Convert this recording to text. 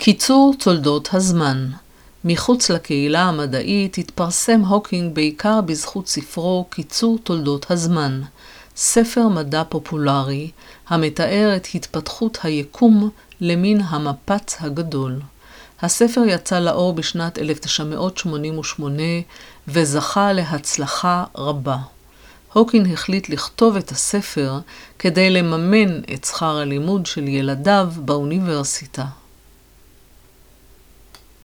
קיצור תולדות הזמן. מחוץ לקהילה המדעית התפרסם הוקינג בעיקר בזכות ספרו קיצור תולדות הזמן, ספר מדע פופולרי המתאר את התפתחות היקום למין המפץ הגדול. הספר יצא לאור בשנת 1988 וזכה להצלחה רבה. הוקינג החליט לכתוב את הספר כדי לממן את שכר הלימוד של ילדיו באוניברסיטה.